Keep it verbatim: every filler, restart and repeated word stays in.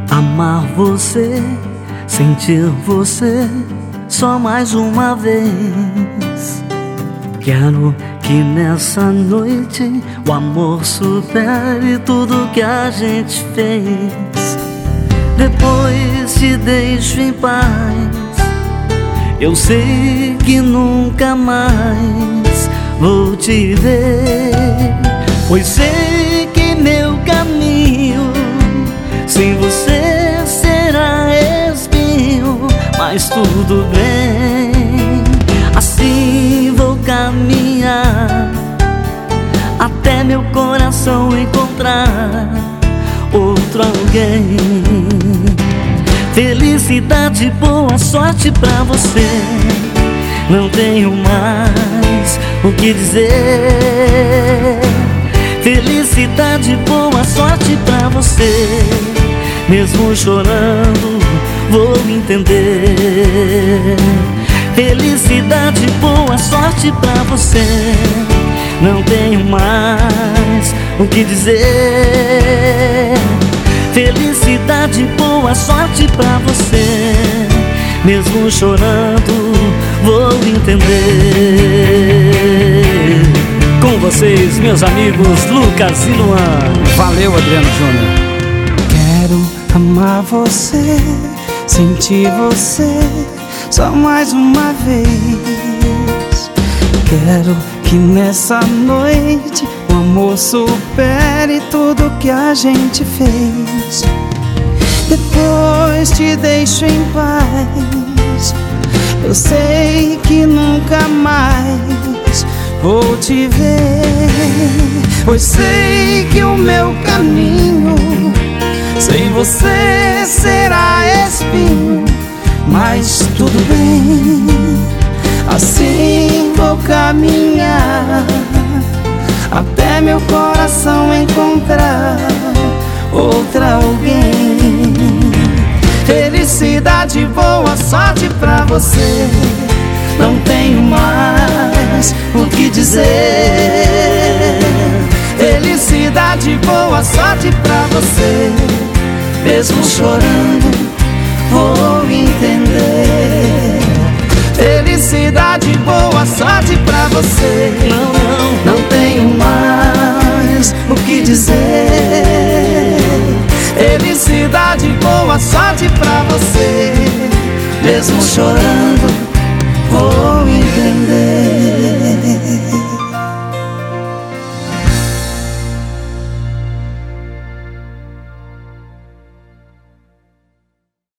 Amar você, sentir você só mais uma vez. Quero que nessa noite o amor supere tudo que a gente fez. Depois te deixo em paz. Eu sei que nunca mais vou te ver, pois sei que meu caminho sem você será espinho. Mas tudo bem, assim vou caminhar até meu coração encontrar outro alguém. Felicidade, boa sorte pra você. Não tenho mais o que dizer. Felicidade, boa sorte pra você. Mesmo chorando, vou entender. Felicidade, boa sorte pra você. Não tenho mais o que dizer. Felicidade, boa sorte pra você. Mesmo chorando, vou entender. Com vocês, meus amigos Lucas e Luan. Valeu, Adriano Júnior. Quero amar você, sentir você só mais uma vez. Quero que nessa noite o amor supere tudo que a gente fez. Depois te deixo em paz. Eu sei que nunca mais vou te ver, pois sei que o meu caminho sem você será espinho. Mas tudo bem, assim vou caminhar até meu coração encontrar outra alguém. Felicidade, boa sorte pra você. Não tenho mais o que dizer. Felicidade, boa sorte pra você. Mesmo chorando, vou entender. Felicidade, boa sorte pra você. Não, não, Não tenho mais o que dizer. Felicidade, boa sorte pra você. Mesmo chorando, vou